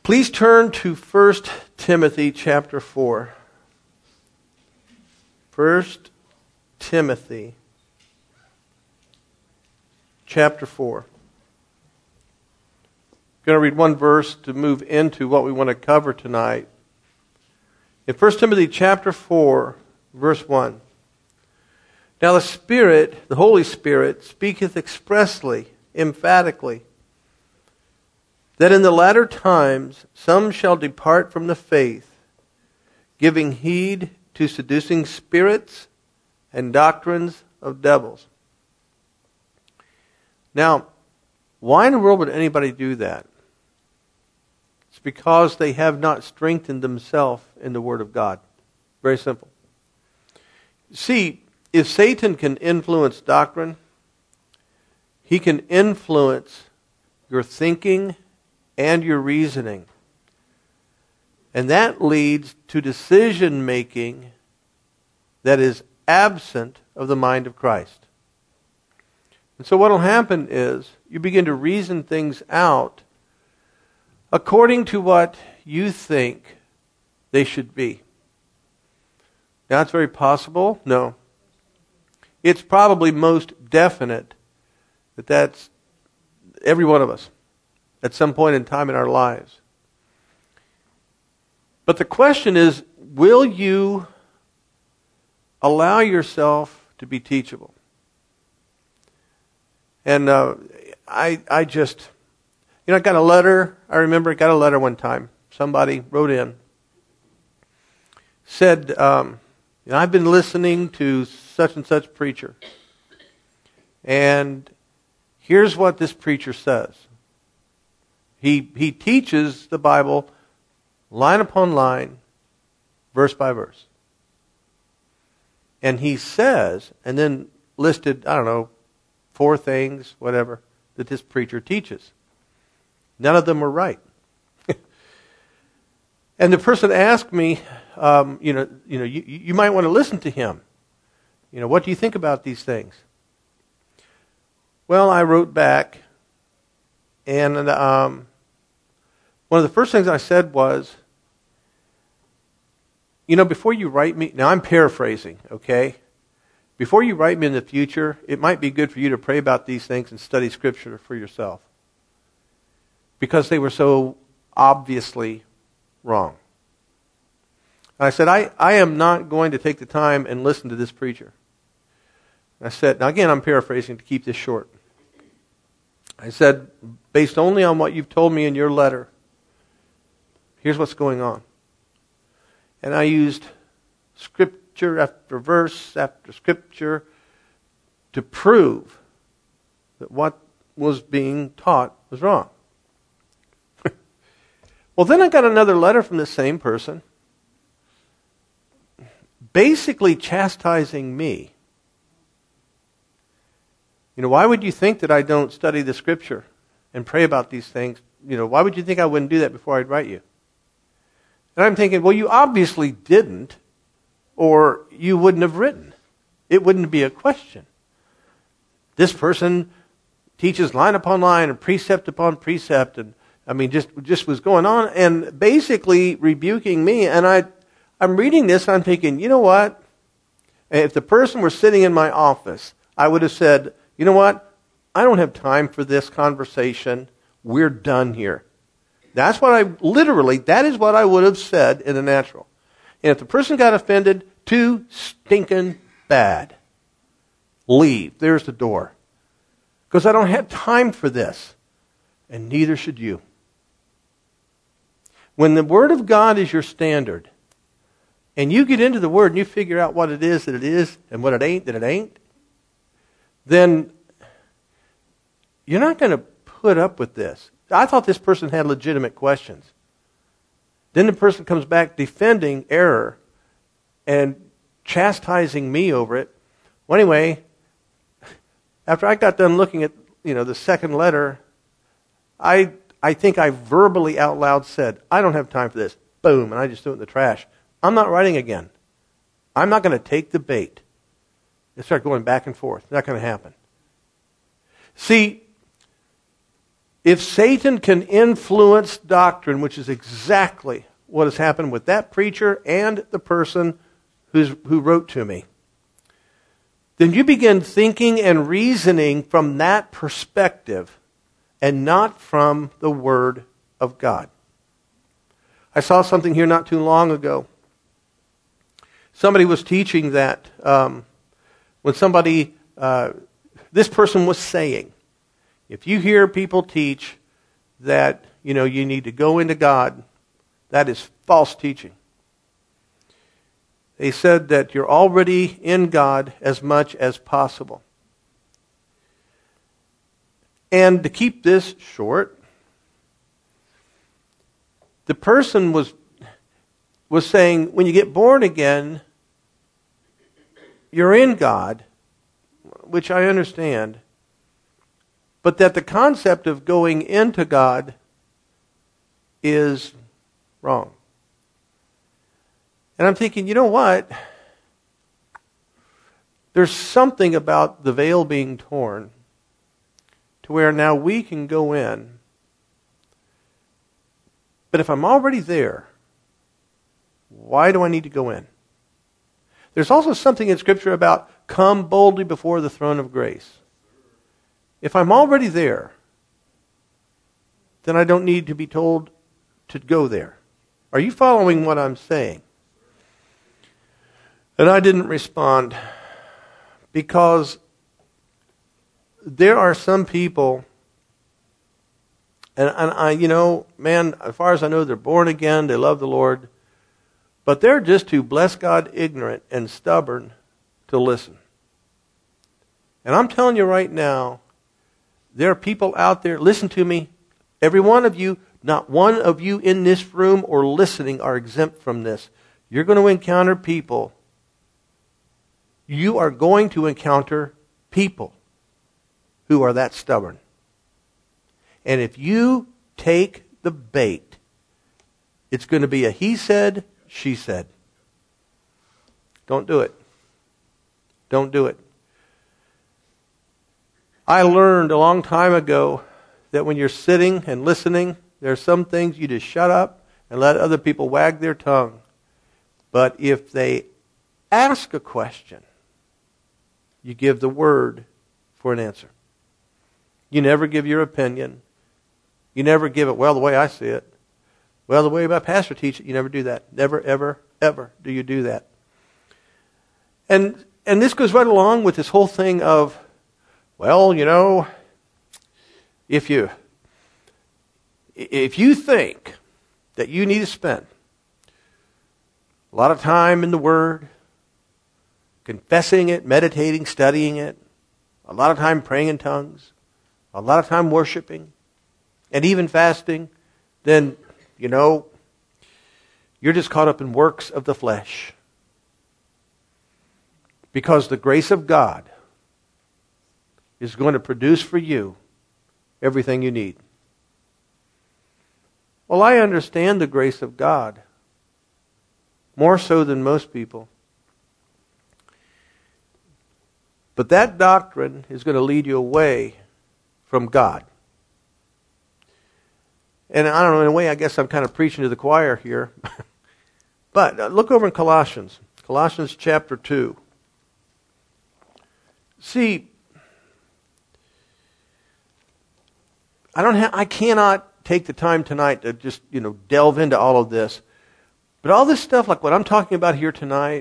Please turn to 1 Timothy chapter 4. 1 Timothy chapter 4. I'm going to read one verse to move into what we want to cover tonight. In 1 Timothy chapter 4, verse 1. Now the Spirit, the Holy Spirit, speaketh expressly, emphatically, that in the latter times some shall depart from the faith, giving heed to seducing spirits and doctrines of devils. Now, why in the world would anybody do that? It's because they have not strengthened themselves in the Word of God. Very simple. See, if Satan can influence doctrine, he can influence your thinking and your reasoning. And that leads to decision making that is absent of the mind of Christ. And so what will happen is you begin to reason things out according to what you think they should be. Now, it's very possible. No. It's probably most definite that that's every one of us at some point in time in our lives. But the question is, will you allow yourself to be teachable? And I just, I got a letter. I remember I got a letter one time. Somebody wrote in, said, I've been listening to such and such preacher, and here's what this preacher says. He teaches the Bible line upon line, verse by verse. And he says, and then listed, 4 things, whatever, that this preacher teaches. None of them were right. And the person asked me, you might want to listen to him. What do you think about these things? Well, I wrote back, and one of the first things I said was, before you write me, now I'm paraphrasing, okay? Before you write me in the future, it might be good for you to pray about these things and study Scripture for yourself. Because they were so obviously wrong. And I said, I am not going to take the time and listen to this preacher. And I said, now again, I'm paraphrasing to keep this short. I said, based only on what you've told me in your letter, here's what's going on. And I used scripture after verse after scripture to prove that what was being taught was wrong. Well, then I got another letter from the same person, basically chastising me. Why would you think that I don't study the Scripture and pray about these things? Why would you think I wouldn't do that before I'd write you? And I'm thinking, well, you obviously didn't, or you wouldn't have written. It wouldn't be a question. This person teaches line upon line and precept upon precept, and just was going on and basically rebuking me. And I'm reading this and I'm thinking, you know what? If the person were sitting in my office, I would have said, you know what? I don't have time for this conversation. We're done here. That is what I would have said in the natural. And if the person got offended, too stinking bad. Leave. There's the door. Because I don't have time for this. And neither should you. When the Word of God is your standard, and you get into the Word and you figure out what it is that it is, and what it ain't that it ain't, then you're not going to put up with this. I thought this person had legitimate questions. Then the person comes back defending error and chastising me over it. Well, anyway, after I got done looking at the second letter, I think I verbally out loud said, I don't have time for this. Boom, and I just threw it in the trash. I'm not writing again. I'm not going to take the bait and start going back and forth. It's not going to happen. See, If Satan can influence doctrine, which is exactly what has happened with that preacher and the person who wrote to me, then you begin thinking and reasoning from that perspective and not from the Word of God. I saw something here not too long ago. Somebody was teaching that when somebody, this person was saying, if you hear people teach that, you need to go into God, that is false teaching. They said that you're already in God as much as possible. And to keep this short, the person was saying, when you get born again, you're in God, which I understand, but that the concept of going into God is wrong. And I'm thinking, you know what? There's something about the veil being torn to where now we can go in. But if I'm already there, why do I need to go in? There's also something in Scripture about come boldly before the throne of grace. If I'm already there, then I don't need to be told to go there. Are you following what I'm saying? And I didn't respond because there are some people, and I, man, as far as I know, they're born again, they love the Lord, but they're just too, bless God, ignorant and stubborn to listen. And I'm telling you right now, there are people out there, listen to me, every one of you, not one of you in this room or listening are exempt from this. You're going to encounter people. You are going to encounter people who are that stubborn. And if you take the bait, it's going to be a he said, she said. Don't do it. Don't do it. I learned a long time ago that when you're sitting and listening, there are some things you just shut up and let other people wag their tongue. But if they ask a question, you give the word for an answer. You never give your opinion. You never give it, well, the way I see it. Well, the way my pastor teaches it, you never do that. Never, ever, ever do you do that. And this goes right along with this whole thing of, well, if you think that you need to spend a lot of time in the Word, confessing it, meditating, studying it, a lot of time praying in tongues, a lot of time worshiping, and even fasting, then, you're just caught up in works of the flesh. Because the grace of God is going to produce for you everything you need. Well, I understand the grace of God more so than most people. But that doctrine is going to lead you away from God. And I don't know, in a way, I guess I'm kind of preaching to the choir here. But look over in Colossians chapter 2. See, I cannot take the time tonight to just, delve into all of this. But all this stuff, like what I'm talking about here tonight,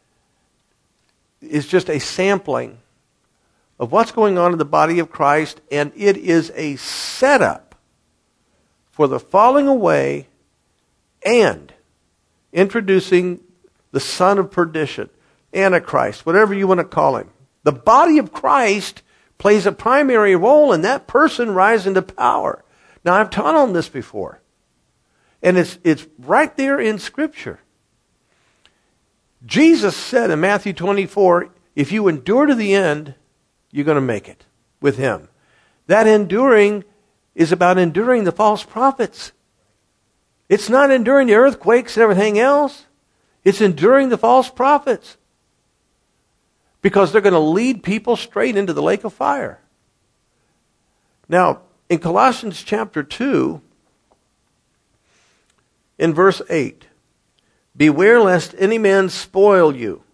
is just a sampling of what's going on in the body of Christ, and it is a setup for the falling away and introducing the son of perdition, Antichrist, whatever you want to call him. The body of Christ plays a primary role in that person rising to power. Now, I've taught on this before, and it's right there in Scripture. Jesus said in Matthew 24, if you endure to the end, you're going to make it with him. That enduring is about enduring the false prophets. It's not enduring the earthquakes and everything else. It's enduring the false prophets. Because they're going to lead people straight into the lake of fire. Now, In Colossians chapter 2, in verse 8, beware lest any man spoil you.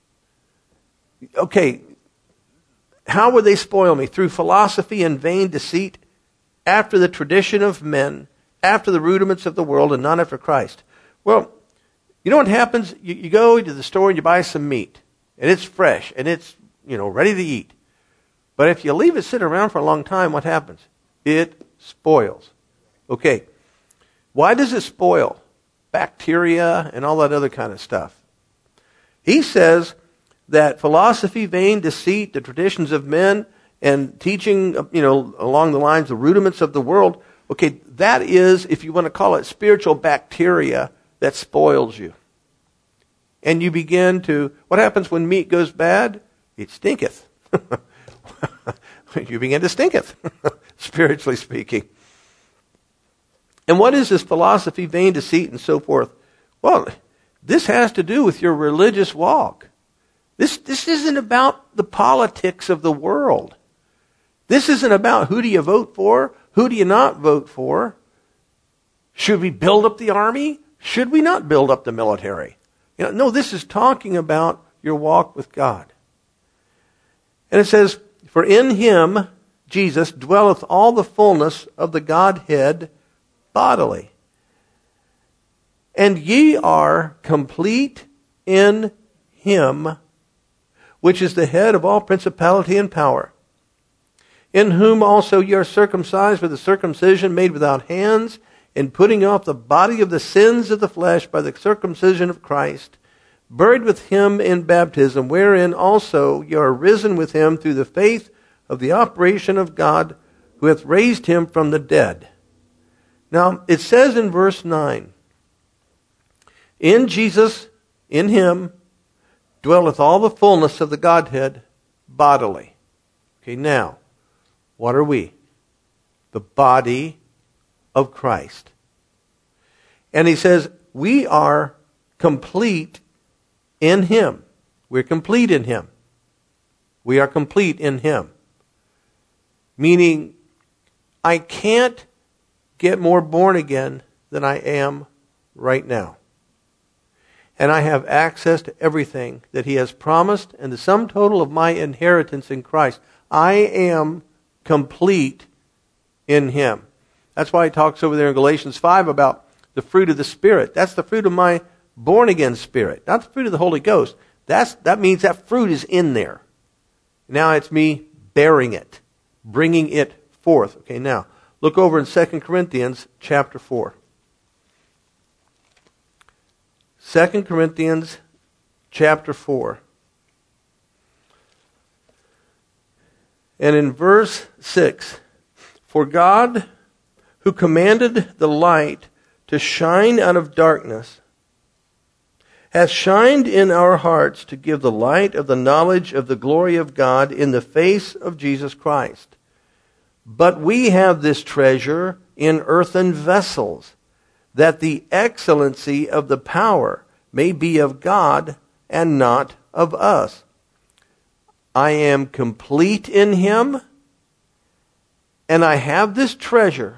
Okay, how would they spoil me? Through philosophy and vain deceit, after the tradition of men, after the rudiments of the world, and not after Christ. Well, you know what happens? You go to the store and you buy some meat, and it's fresh, and it's, ready to eat. But if you leave it sit around for a long time, what happens? It spoils. Okay, why does it spoil? Bacteria and all that other kind of stuff. He says that philosophy, vain deceit, the traditions of men, and teaching, along the lines, the rudiments of the world, okay, that is, if you want to call it spiritual bacteria, that spoils you. And you begin to, what happens when meat goes bad? It stinketh. You begin to stinketh, spiritually speaking. And what is this philosophy, vain deceit, and so forth? Well, this has to do with your religious walk. This isn't about the politics of the world. This isn't about who do you vote for, who do you not vote for. Should we build up the army? Should we not build up the military? No, this is talking about your walk with God. And it says, for in him, Jesus, dwelleth all the fullness of the Godhead bodily. And ye are complete in him, which is the head of all principality and power, in whom also ye are circumcised with a circumcision made without hands, in putting off the body of the sins of the flesh by the circumcision of Christ, buried with him in baptism, wherein also ye are risen with him through the faith of the operation of God, who hath raised him from the dead. Now, it says in verse 9, in Jesus, in him, dwelleth all the fullness of the Godhead bodily. Okay, now, what are we? The body of Christ. And he says, we are complete in him. We're complete in him. We are complete in him. Meaning, I can't get more born again than I am right now. And I have access to everything that he has promised and the sum total of my inheritance in Christ. I am complete in him. That's why he talks over there in Galatians 5 about the fruit of the Spirit. That's the fruit of my born-again spirit, not the fruit of the Holy Ghost. That means that fruit is in there. Now it's me bearing it, bringing it forth. Okay, now, look over in 2 Corinthians chapter 4. 2 Corinthians chapter 4. And in verse 6, for God, who commanded the light to shine out of darkness, hath shined in our hearts to give the light of the knowledge of the glory of God in the face of Jesus Christ. But we have this treasure in earthen vessels, that the excellency of the power may be of God and not of us. I am complete in him, and I have this treasure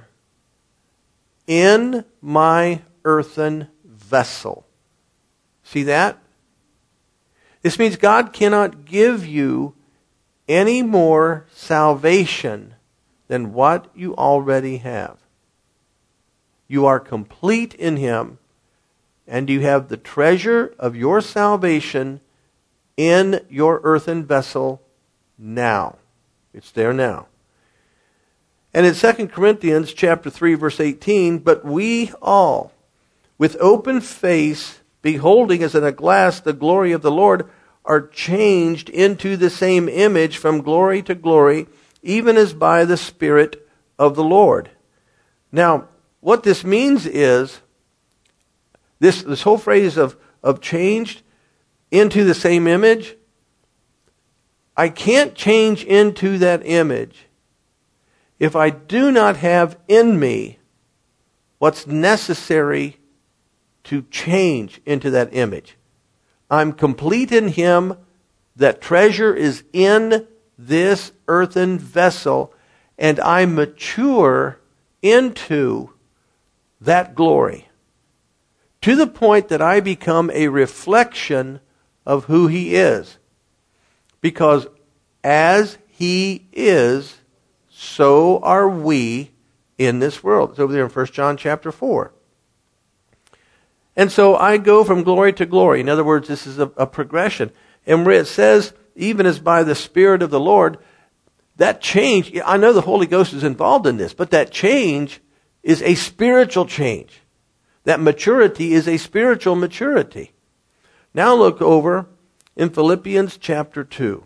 in my earthen vessel. See that? This means God cannot give you any more salvation than what you already have. You are complete in him, and you have the treasure of your salvation in your earthen vessel now. It's there now. And in 2 Corinthians chapter 3, verse 18, but we all, with open face, beholding as in a glass the glory of the Lord, are changed into the same image from glory to glory, even as by the Spirit of the Lord. Now, what this means is, this whole phrase of changed into the same image, I can't change into that image if I do not have in me what's necessary to change into that image. I'm complete in him. That treasure is in this earthen vessel, and I mature into that glory to the point that I become a reflection of who He is. Because as He is, so are we in this world. It's over there in 1 John chapter 4. And so I go from glory to glory. In other words, this is a progression. And where it says, even as by the Spirit of the Lord, that change, I know the Holy Ghost is involved in this, but that change is a spiritual change. That maturity is a spiritual maturity. Now look over in Philippians chapter 2.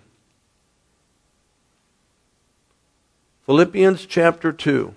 Philippians chapter 2.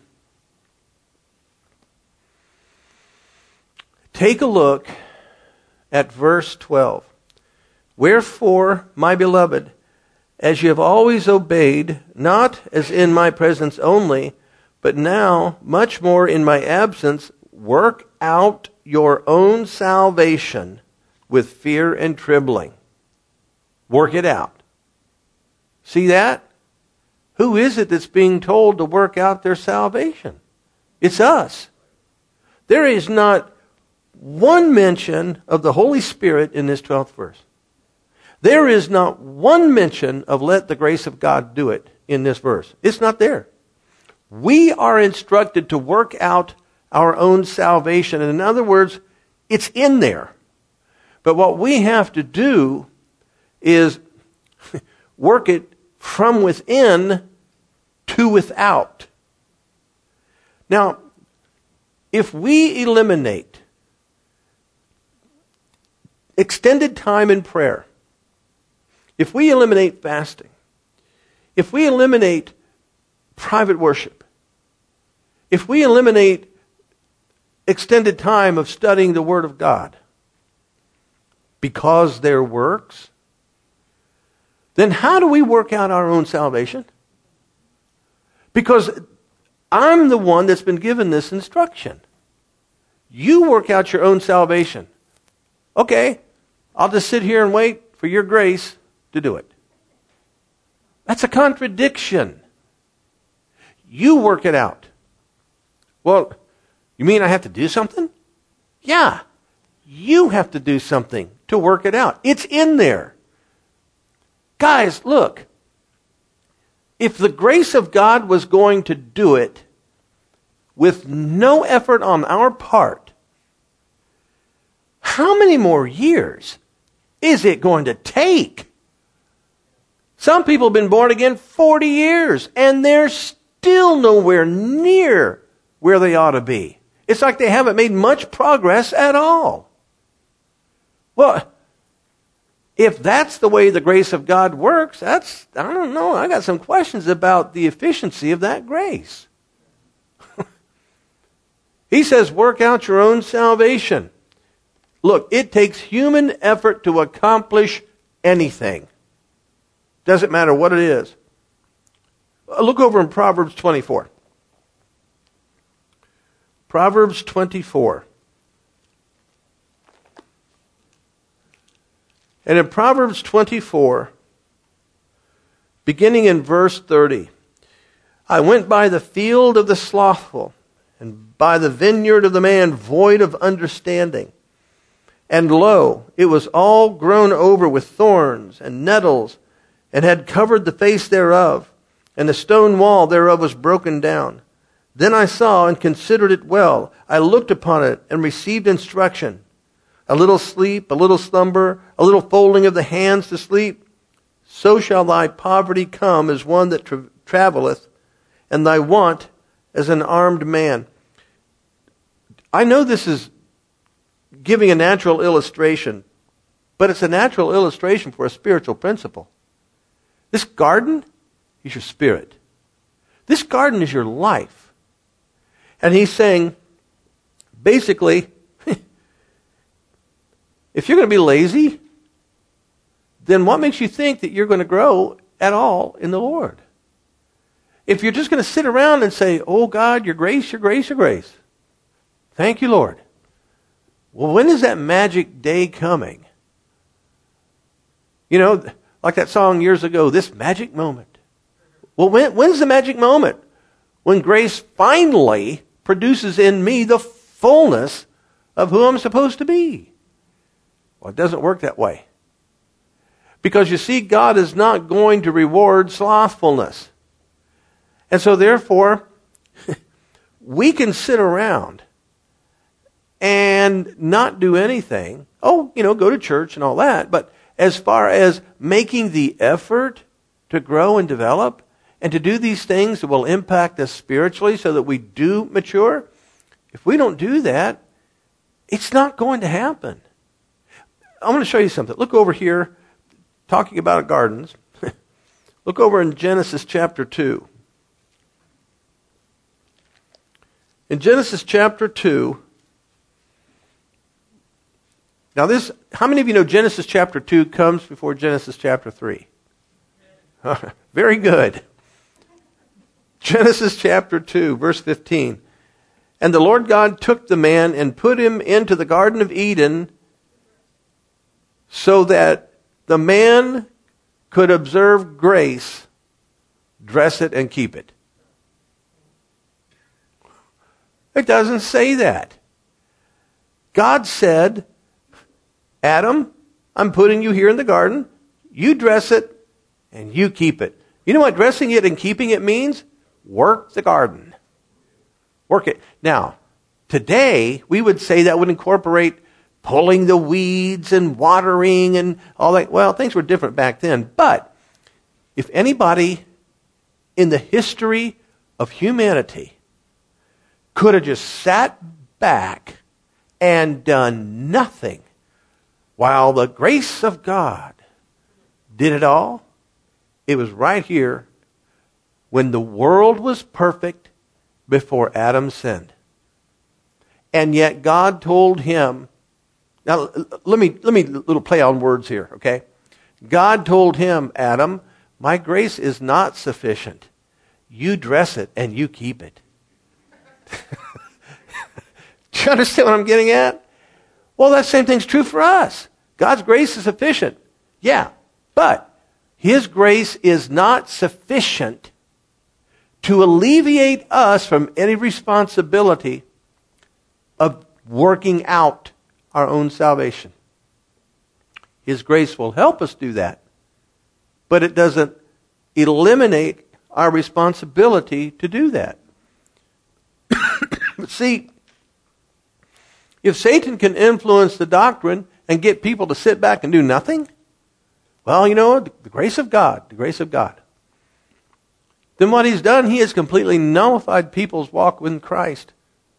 Take a look at verse 12. Wherefore, my beloved, as you have always obeyed, not as in my presence only, but now much more in my absence, work out your own salvation with fear and trembling. Work it out. See that? Who is it that's being told to work out their salvation? It's us. There is not one mention of the Holy Spirit in this 12th verse. There is not one mention of let the grace of God do it in this verse. It's not there. We are instructed to work out our own salvation. And in other words, it's in there. But what we have to do is work it from within to without. Now, if we eliminate extended time in prayer, if we eliminate fasting, if we eliminate private worship, if we eliminate extended time of studying the Word of God because there works, then how do we work out our own salvation? Because I'm the one that's been given this instruction. You work out your own salvation. Okay, I'll just sit here and wait for your grace to do it. That's a contradiction. You work it out. Well, you mean I have to do something? Yeah, you have to do something to work it out. It's in there. Guys, look. If the grace of God was going to do it with no effort on our part, how many more years is it going to take? Some people have been born again 40 years, and they're still nowhere near where they ought to be. It's like they haven't made much progress at all. Well, if that's the way the grace of God works, I don't know, I got some questions about the efficiency of that grace. He says, work out your own salvation. Look, it takes human effort to accomplish anything. Doesn't matter what it is. Look over in Proverbs 24. Proverbs 24. And in Proverbs 24, beginning in verse 30, I went by the field of the slothful, and by the vineyard of the man void of understanding. And lo, it was all grown over with thorns and nettles, and had covered the face thereof, and the stone wall thereof was broken down. Then I saw and considered it well. I looked upon it and received instruction. A little sleep, a little slumber, a little folding of the hands to sleep. So shall thy poverty come as one that traveleth, and thy want as an armed man. I know this is giving a natural illustration, but it's a natural illustration for a spiritual principle. This garden is your spirit. This garden is your life. And he's saying, basically, if you're going to be lazy, then what makes you think that you're going to grow at all in the Lord? If you're just going to sit around and say, oh God, your grace, your grace, your grace. Thank you, Lord. Well, when is that magic day coming? You know, like that song years ago, this magic moment. Well, when's the magic moment? when grace finally produces in me the fullness of who I'm supposed to be? Well, it doesn't work that way. Because you see, God is not going to reward slothfulness. And so therefore, we can sit around and not do anything. Oh, go to church and all that. But as far as making the effort to grow and develop and to do these things that will impact us spiritually so that we do mature, if we don't do that, it's not going to happen. I'm going to show you something. Look over here, talking about gardens. Look over in Genesis chapter 2. In Genesis chapter 2, now how many of you know Genesis chapter 2 comes before Genesis chapter 3? Very good. Genesis chapter 2, verse 15. And the Lord God took the man and put him into the Garden of Eden so that the man could observe grace, dress it, and keep it. It doesn't say that. God said, Adam, I'm putting you here in the garden. You dress it and you keep it. You know what dressing it and keeping it means? Work the garden. Work it. Now, today, we would say that would incorporate pulling the weeds and watering and all that. Well, things were different back then. But if anybody in the history of humanity could have just sat back and done nothing while the grace of God did it all, it was right here when the world was perfect before Adam sinned. And yet God told him, now let me little play on words here, okay? God told him, Adam, my grace is not sufficient. You dress it and you keep it. Do you understand what I'm getting at? Well, that same thing's true for us. God's grace is sufficient. Yeah, but His grace is not sufficient to alleviate us from any responsibility of working out our own salvation. His grace will help us do that, but it doesn't eliminate our responsibility to do that. But see, if Satan can influence the doctrine and get people to sit back and do nothing, well, the grace of God, then what he's done, he has completely nullified people's walk with Christ.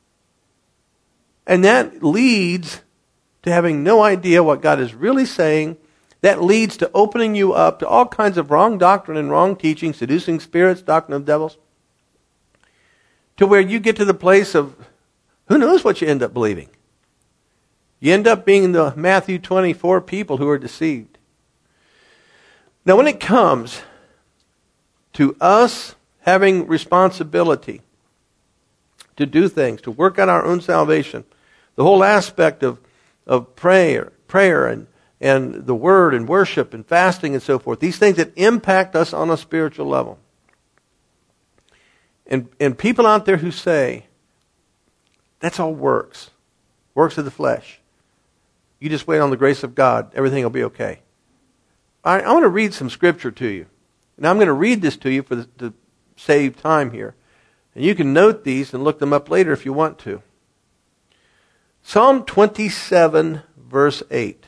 And that leads to having no idea what God is really saying. That leads to opening you up to all kinds of wrong doctrine and wrong teaching, seducing spirits, doctrine of devils, to where you get to the place of, who knows what you end up believing. You end up being the Matthew 24 people who are deceived. Now, when it comes to us having responsibility to do things, to work on our own salvation, the whole aspect of prayer and the word and worship and fasting and so forth, these things that impact us on a spiritual level. And people out there who say, that's all works of the flesh. You just wait on the grace of God, everything will be okay. I want to read some scripture to you. And I'm going to read this to you to save time here. And you can note these and look them up later if you want to. Psalm 27, verse 8.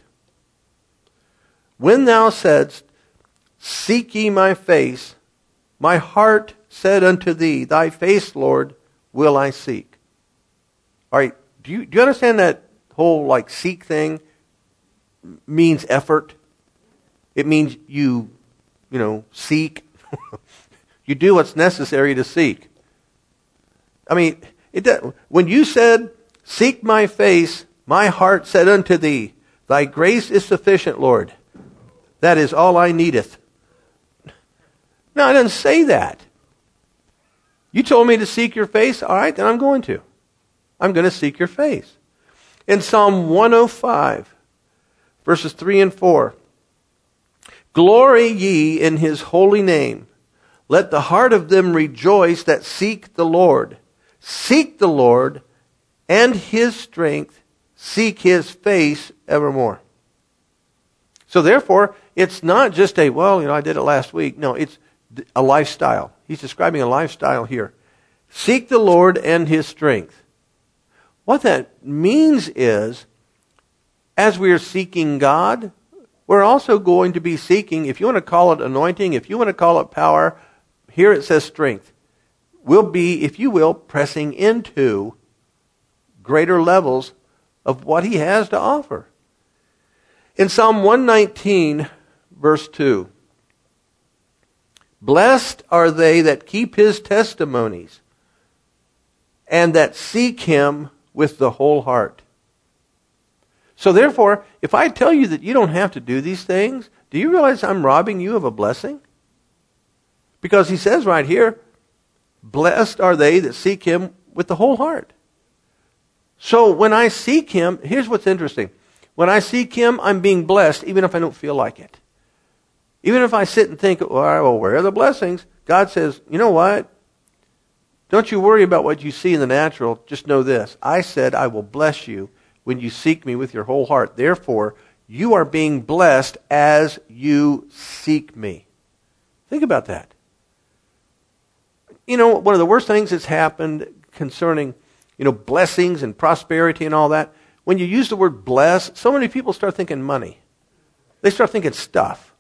When thou saidst, seek ye my face, my heart said unto thee, thy face, Lord, will I seek. All right, do you understand that whole seek thing means effort? It means you seek. You do what's necessary to seek. I mean, when you said, seek my face, my heart said unto thee, thy grace is sufficient, Lord. That is all I needeth. No, I didn't say that. You told me to seek your face. All right, then I'm going to. I'm going to seek your face. In Psalm 105, verses 3 and 4, glory ye in his holy name. Let the heart of them rejoice that seek the Lord. Seek the Lord and his strength. Seek his face evermore. So therefore, it's not just a, I did it last week. No, it's a lifestyle. He's describing a lifestyle here. Seek the Lord and his strength. What that means is, as we are seeking God, we're also going to be seeking, if you want to call it anointing, if you want to call it power, here it says strength. We'll be, if you will, pressing into greater levels of what he has to offer. In Psalm 119, verse 2, blessed are they that keep his testimonies and that seek him with the whole heart. So therefore, if I tell you that you don't have to do these things, do you realize I'm robbing you of a blessing? Because he says right here, blessed are they that seek him with the whole heart. So when I seek him, here's what's interesting. When I seek him, I'm being blessed even if I don't feel like it. Even if I sit and think, well, where are the blessings? God says, you know what? Don't you worry about what you see in the natural. Just know this. I said I will bless you when you seek me with your whole heart. Therefore, you are being blessed as you seek me. Think about that. You know, one of the worst things that's happened concerning, blessings and prosperity and all that, when you use the word bless, so many people start thinking money. They start thinking stuff.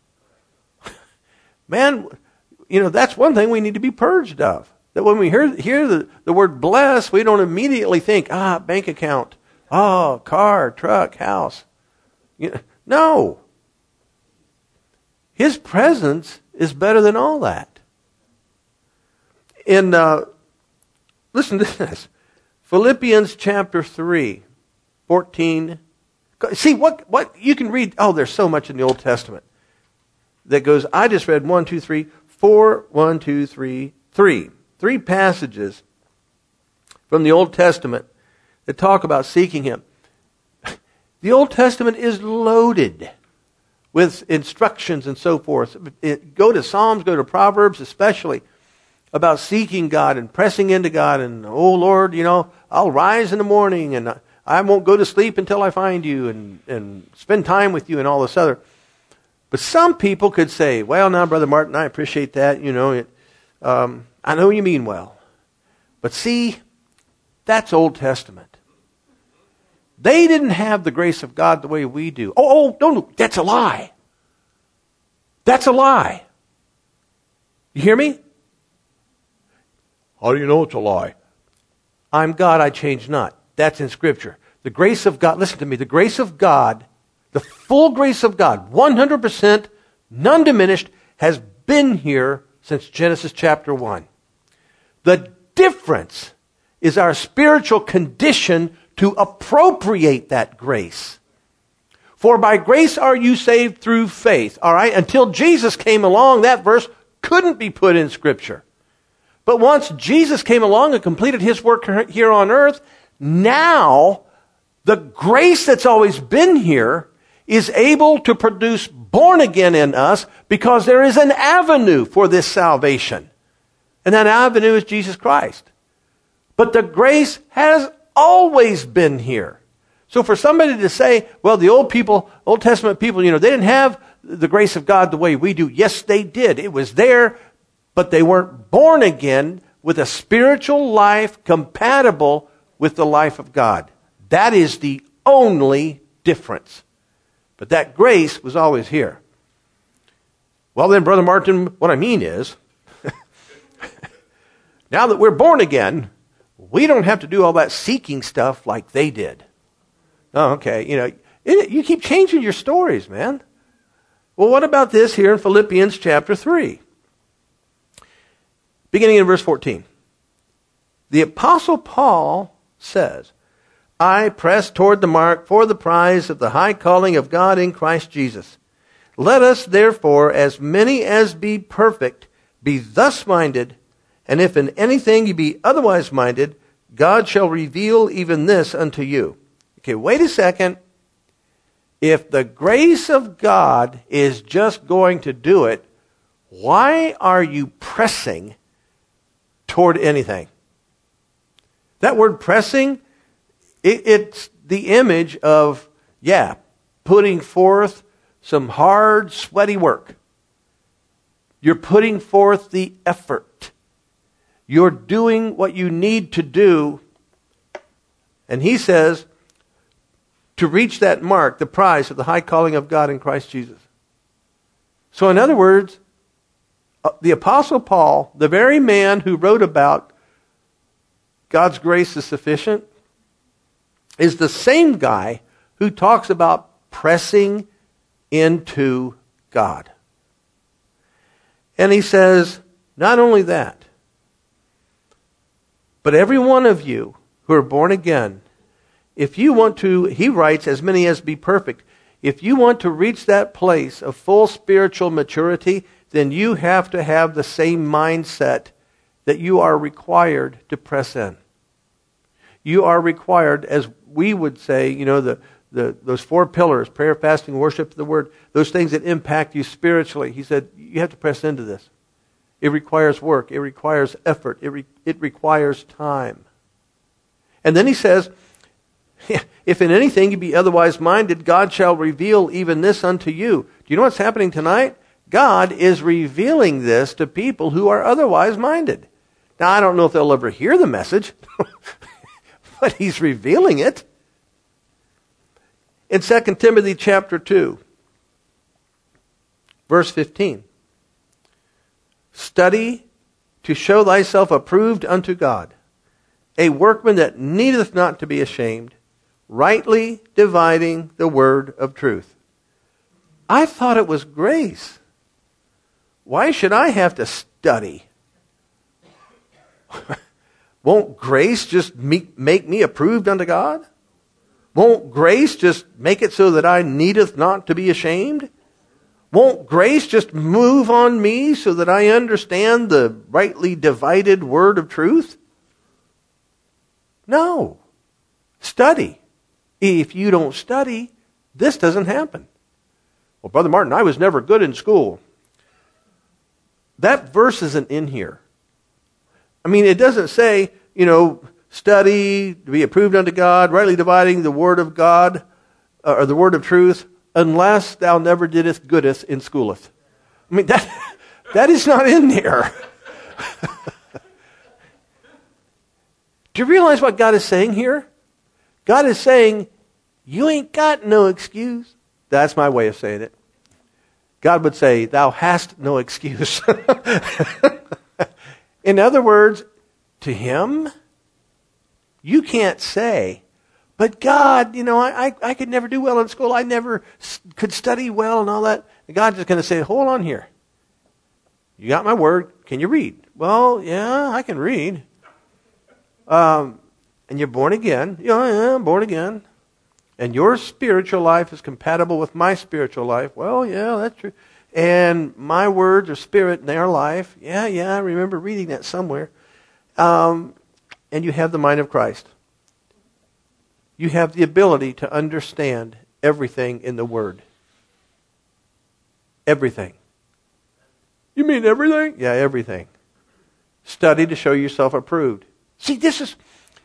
Man, that's one thing we need to be purged of. That when we hear the word bless, we don't immediately think, bank account, car, truck, house. No. His presence is better than all that. In, listen to this, Philippians chapter 3, 14. See, what you can read, there's so much in the Old Testament that goes, I just read 1, 2, 3, 4, 1, 2, 3, 3. 3 passages from the Old Testament that talk about seeking him. The Old Testament is loaded with instructions and so forth. Go to Psalms, go to Proverbs especially, about seeking God and pressing into God and, Lord, I'll rise in the morning and I won't go to sleep until I find you and spend time with you and all this other. But some people could say, well, now, Brother Martin, I appreciate that. I know you mean well. But see, that's Old Testament. They didn't have the grace of God the way we do. No, that's a lie. That's a lie. You hear me? How do you know it's a lie? I'm God, I change not. That's in Scripture. The grace of God, listen to me, the grace of God, the full grace of God, 100%, none diminished, has been here since Genesis chapter 1. The difference is our spiritual condition to appropriate that grace. For by grace are you saved through faith. All right? Until Jesus came along, that verse couldn't be put in Scripture. But once Jesus came along and completed his work here on earth, now the grace that's always been here is able to produce born again in us because there is an avenue for this salvation. And that avenue is Jesus Christ. But the grace has always been here. So for somebody to say, well, the Old Testament people, they didn't have the grace of God the way we do. Yes, they did. It was there, but they weren't born again with a spiritual life compatible with the life of God. That is the only difference. But that grace was always here. Well then, Brother Martin, what I mean is, now that we're born again, we don't have to do all that seeking stuff like they did. Oh, okay. You keep changing your stories, man. Well, what about this here in Philippians chapter 3? Beginning in verse 14. The Apostle Paul says, I press toward the mark for the prize of the high calling of God in Christ Jesus. Let us therefore, as many as be perfect, be thus minded, and if in anything you be otherwise minded, God shall reveal even this unto you. Okay, wait a second. If the grace of God is just going to do it, why are you pressing toward anything? That word pressing, it's the image of, putting forth some hard, sweaty work. You're putting forth the effort. You're doing what you need to do. And he says, to reach that mark, the prize of the high calling of God in Christ Jesus. So in other words, the Apostle Paul, the very man who wrote about God's grace is sufficient, is the same guy who talks about pressing into God. And he says, not only that, but every one of you who are born again, if you want to, he writes, as many as be perfect, if you want to reach that place of full spiritual maturity, then you have to have the same mindset that you are required to press in. You are required, as we would say, those 4 pillars, prayer, fasting, worship, the word, those things that impact you spiritually. He said, you have to press into this. It requires work. It requires effort. It requires time. And then he says, if in anything you be otherwise minded, God shall reveal even this unto you. Do you know what's happening tonight? God is revealing this to people who are otherwise minded. Now, I don't know if they'll ever hear the message, but he's revealing it. In 2 Timothy chapter 2, verse 15, study to show thyself approved unto God, a workman that needeth not to be ashamed, rightly dividing the word of truth. I thought it was grace. Why should I have to study? Won't grace just make me approved unto God? Won't grace just make it so that I needeth not to be ashamed? Won't grace just move on me so that I understand the rightly divided word of truth? No. Study. If you don't study, this doesn't happen. Well, Brother Martin, I was never good in school. That verse isn't in here. I mean, it doesn't say, study to be approved unto God, rightly dividing the word of God, or the word of truth, unless thou never didst goodeth in schooleth. I mean, that is not in there. Do you realize what God is saying here? God is saying, you ain't got no excuse. That's my way of saying it. God would say, thou hast no excuse. In other words, to him, you can't say, but God, I could never do well in school. I never could study well and all that. And God's just going to say, hold on here. You got my word. Can you read? Well, yeah, I can read. And you're born again. Yeah, I'm born again. And your spiritual life is compatible with my spiritual life. Well, yeah, that's true. And my words are spirit in their life. Yeah, I remember reading that somewhere. And you have the mind of Christ. You have the ability to understand everything in the Word. Everything. You mean everything? Yeah, everything. Study to show yourself approved. See, this is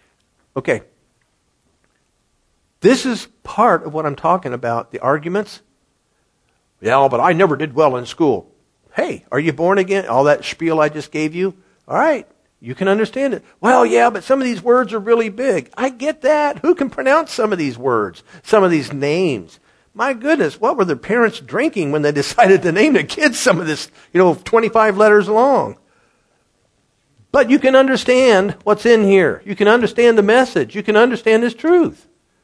part of what I'm talking about, the arguments. Yeah, but I never did well in school. Hey, are you born again? All that spiel I just gave you? All right, you can understand it. Well, yeah, but some of these words are really big. I get that. Who can pronounce some of these words, some of these names? My goodness, what were their parents drinking when they decided to name their kids some of this, 25 letters long? But you can understand what's in here. You can understand the message. You can understand this truth.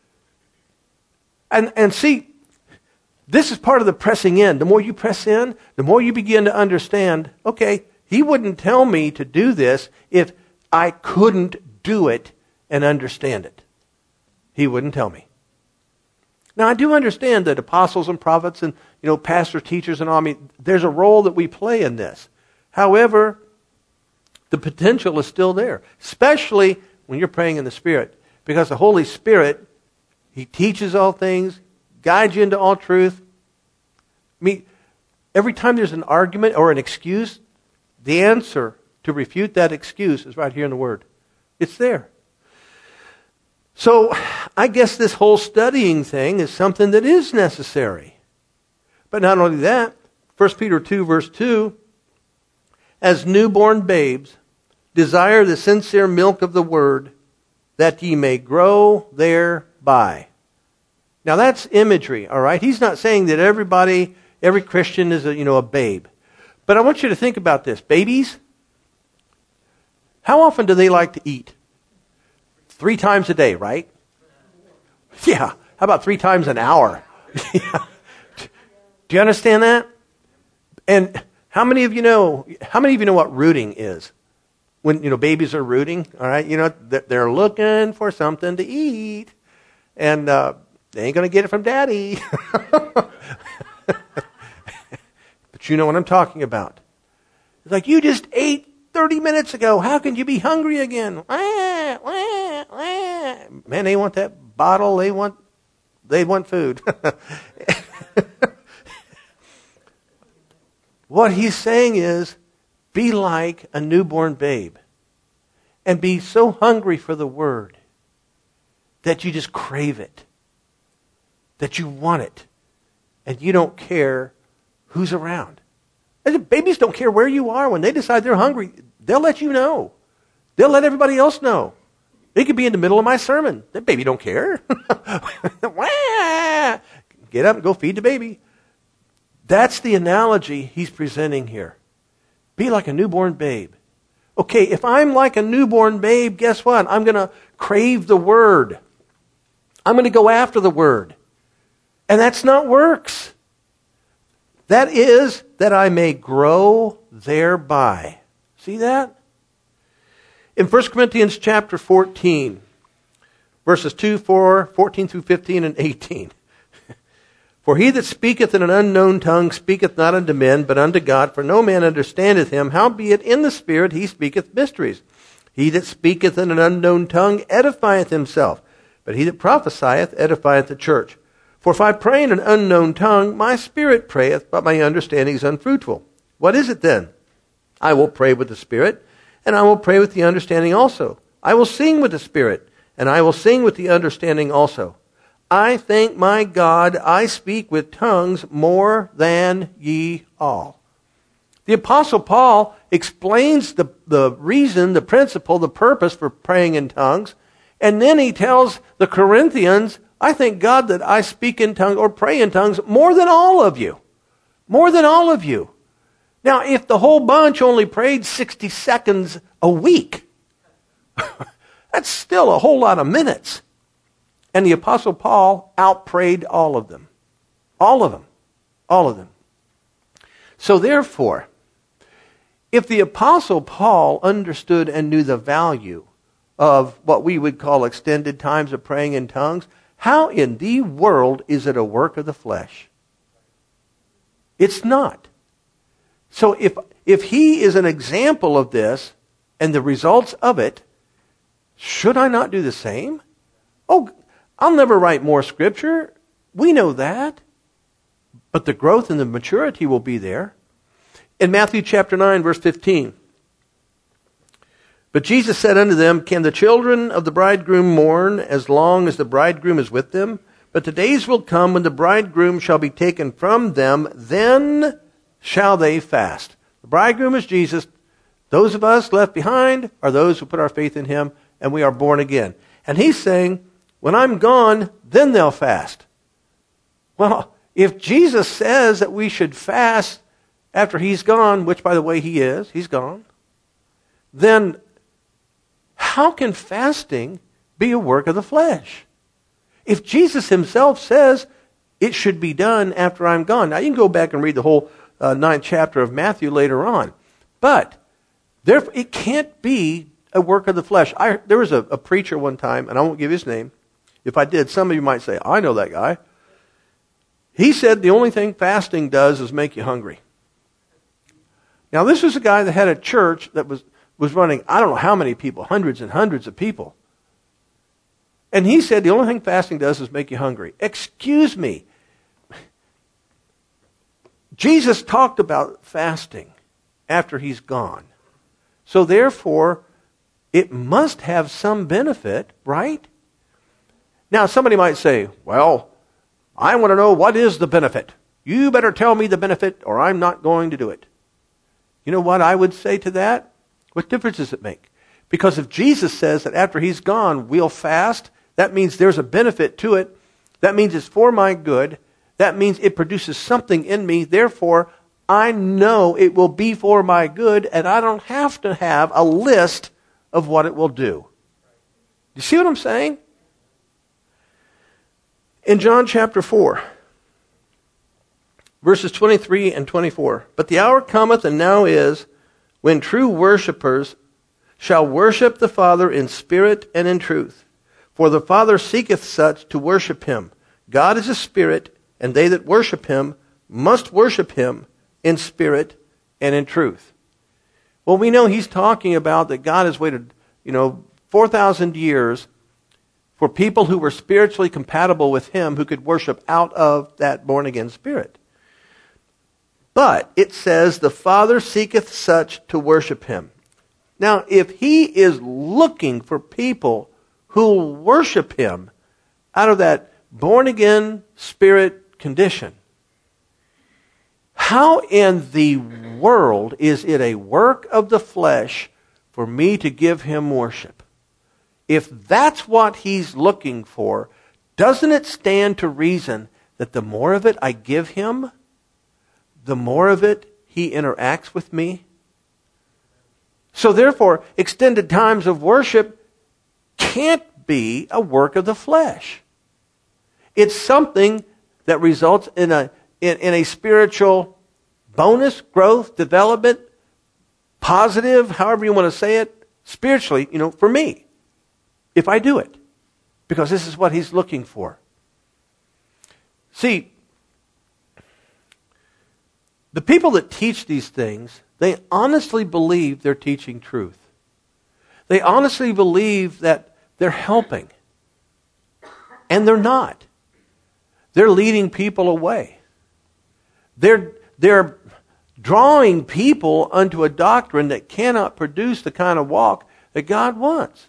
And see, this is part of the pressing in. The more you press in, the more you begin to understand, okay, he wouldn't tell me to do this if I couldn't do it and understand it. He wouldn't tell me. Now, I do understand that apostles and prophets and, pastors, teachers, and all, there's a role that we play in this. However, the potential is still there, especially when you're praying in the Spirit, because the Holy Spirit, he teaches all things, guides you into all truth. every time there's an argument or an excuse, the answer to refute that excuse is right here in the Word. It's there. So I guess this whole studying thing is something that is necessary. But not only that, 1 Peter 2 verse 2, as newborn babes, desire the sincere milk of the Word, that ye may grow thereby. Now that's imagery, all right? He's not saying that every Christian is a babe. But I want you to think about this. Babies, how often do they like to eat? 3 times a day, right? Yeah. How about 3 times an hour? Do you understand that? And how many of you know what rooting is? When babies are rooting, all right, they're looking for something to eat, and they ain't gonna get it from daddy. But you know what I'm talking about. It's like, you just ate 30 minutes ago. How can you be hungry again? Man, they want that bottle. They want food. What he's saying is, be like a newborn babe and be so hungry for the Word that you just crave it, that you want it, and you don't care who's around. And babies don't care where you are. When they decide they're hungry, they'll let you know. They'll let everybody else know. It could be in the middle of my sermon. That baby don't care. Get up and go feed the baby. That's the analogy he's presenting here. Be like a newborn babe. Okay, if I'm like a newborn babe, guess what? I'm going to crave the Word. I'm going to go after the Word. And that's not works. That is that I may grow thereby. See that? In 1 Corinthians chapter 14, verses 2, 4, 14 through 15, and 18. For he that speaketh in an unknown tongue speaketh not unto men, but unto God, for no man understandeth him, howbeit in the Spirit he speaketh mysteries. He that speaketh in an unknown tongue edifieth himself, but he that prophesieth edifieth the church. For if I pray in an unknown tongue, my spirit prayeth, but my understanding is unfruitful. What is it then? I will pray with the Spirit, and I will pray with the understanding also. I will sing with the Spirit, and I will sing with the understanding also. I thank my God, I speak with tongues more than ye all. The Apostle Paul explains the reason, the principle, the purpose for praying in tongues. And then he tells the Corinthians, I thank God that I speak in tongues or pray in tongues more than all of you. More than all of you. Now, if the whole bunch only prayed 60 seconds a week, that's still a whole lot of minutes. And the Apostle Paul outprayed all of them. All of them. All of them. So therefore, if the Apostle Paul understood and knew the value of what we would call extended times of praying in tongues, how in the world is it a work of the flesh? It's not. So if he is an example of this and the results of it, should I not do the same? Oh, I'll never write more scripture. We know that. But the growth and the maturity will be there. In Matthew chapter 9, verse 15. But Jesus said unto them, Can the children of the bridegroom mourn as long as the bridegroom is with them? But the days will come when the bridegroom shall be taken from them, then shall they fast. The bridegroom is Jesus. Those of us left behind are those who put our faith in him, and we are born again. And he's saying, when I'm gone, then they'll fast. Well, if Jesus says that we should fast after he's gone, which by the way he's gone, then how can fasting be a work of the flesh? If Jesus himself says it should be done after I'm gone. Now you can go back and read the whole 9th chapter of Matthew later on. But therefore, it can't be a work of the flesh. There was a preacher one time, and I won't give his name. If I did, some of you might say, I know that guy. He said the only thing fasting does is make you hungry. Now, this was a guy that had a church that was running, I don't know how many people, hundreds and hundreds of people. And he said the only thing fasting does is make you hungry. Excuse me. Jesus talked about fasting after he's gone. So therefore, it must have some benefit, right? Now, somebody might say, well, I want to know what is the benefit. You better tell me the benefit or I'm not going to do it. You know what I would say to that? What difference does it make? Because if Jesus says that after he's gone, we'll fast, that means there's a benefit to it. That means it's for my good. That means it produces something in me. Therefore, I know it will be for my good, and I don't have to have a list of what it will do. You see what I'm saying? In John chapter 4, verses 23 and 24, but the hour cometh, and now is, when true worshipers shall worship the Father in spirit and in truth. For the Father seeketh such to worship him. God is a spirit, and they that worship him must worship him in spirit and in truth. Well, we know he's talking about that God has waited, 4,000 years for people who were spiritually compatible with him, who could worship out of that born-again spirit. But it says, the Father seeketh such to worship him. Now, if he is looking for people who will worship him out of that born-again spirit condition, how in the world is it a work of the flesh for me to give him worship? If that's what he's looking for, doesn't it stand to reason that the more of it I give him, the more of it he interacts with me? So therefore, extended times of worship can't be a work of the flesh. It's something that results in a spiritual bonus, growth, development, positive, however you want to say it, spiritually, for me, if I do it. Because this is what he's looking for. See, the people that teach these things, they honestly believe they're teaching truth. They honestly believe that they're helping. And they're not. They're leading people away. They're drawing people unto a doctrine that cannot produce the kind of walk that God wants.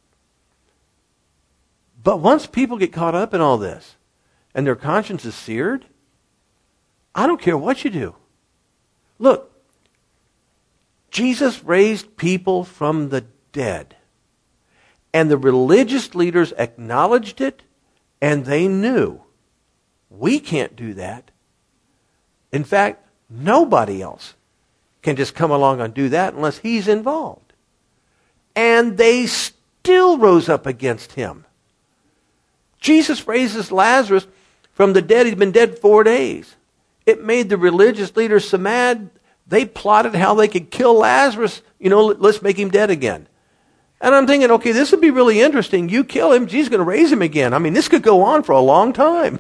But once people get caught up in all this, and their conscience is seared, I don't care what you do. Look, Jesus raised people from the dead. And the religious leaders acknowledged it, and they knew. We can't do that. In fact, nobody else can just come along and do that unless he's involved. And they still rose up against him. Jesus raises Lazarus from the dead. He's been dead 4 days. It made the religious leaders so mad, they plotted how they could kill Lazarus. Let's make him dead again. And I'm thinking, okay, this would be really interesting. You kill him, Jesus is going to raise him again. I mean, this could go on for a long time.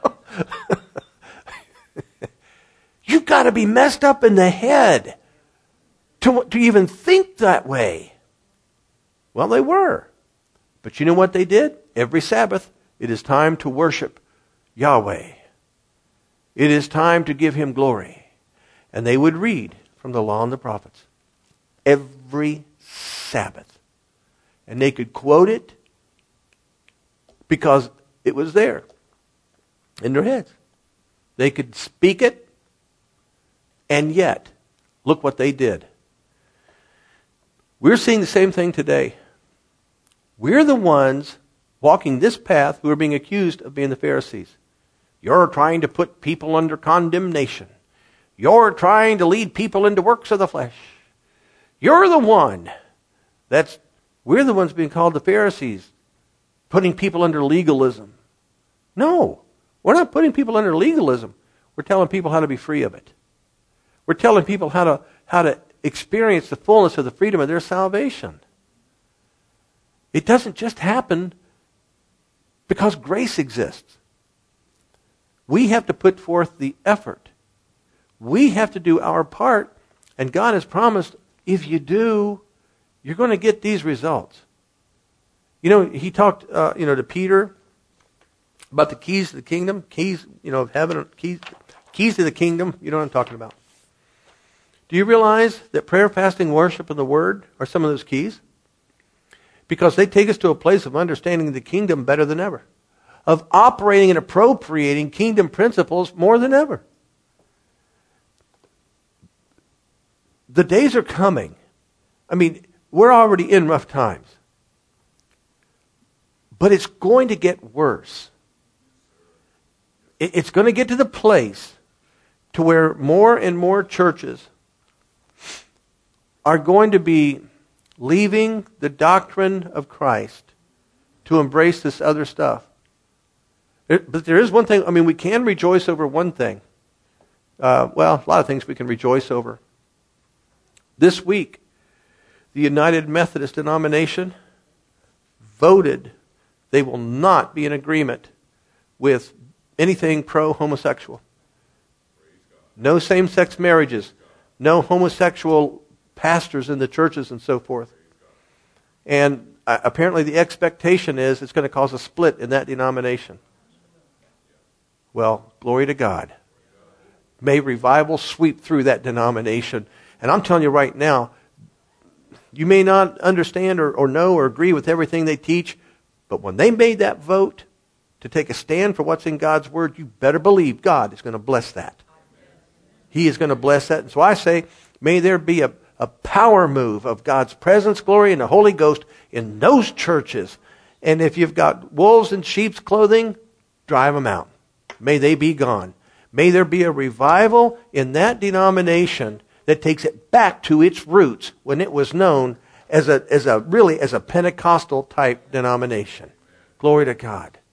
You've got to be messed up in the head to even think that way. Well, they were. But you know what they did? Every Sabbath, it is time to worship Yahweh. It is time to give him glory. And they would read from the law and the prophets every Sabbath. And they could quote it because it was there in their heads. They could speak it, and yet, look what they did. We're seeing the same thing today. We're the ones walking this path who are being accused of being the Pharisees. You're trying to put people under condemnation. You're trying to lead people into works of the flesh. We're the ones being called the Pharisees, putting people under legalism. No, we're not putting people under legalism. We're telling people how to be free of it. We're telling people how to experience the fullness of the freedom of their salvation. It doesn't just happen because grace exists. We have to put forth the effort. We have to do our part, and God has promised, if you do, you're going to get these results. He talked, to Peter about the keys to the kingdom, keys, of heaven, keys to the kingdom, you know what I'm talking about. Do you realize that prayer, fasting, worship, and the Word are some of those keys? Because they take us to a place of understanding the kingdom better than ever, of operating and appropriating kingdom principles more than ever. The days are coming. I mean, we're already in rough times. But it's going to get worse. It's going to get to the place to where more and more churches are going to be leaving the doctrine of Christ to embrace this other stuff. But there is one thing, I mean, we can rejoice over one thing. Well, a lot of things we can rejoice over. This week, the United Methodist denomination voted they will not be in agreement with anything pro-homosexual. No same-sex marriages. No homosexual pastors in the churches and so forth. And apparently the expectation is it's going to cause a split in that denomination. Well, glory to God. May revival sweep through that denomination. And I'm telling you right now, you may not understand or know or agree with everything they teach, but when they made that vote to take a stand for what's in God's Word, you better believe God is going to bless that. He is going to bless that. And so I say, may there be a power move of God's presence, glory, and the Holy Ghost in those churches. And if you've got wolves in sheep's clothing, drive them out. May they be gone. May there be a revival in that denomination that takes it back to its roots when it was known as a Pentecostal type denomination. Glory to God.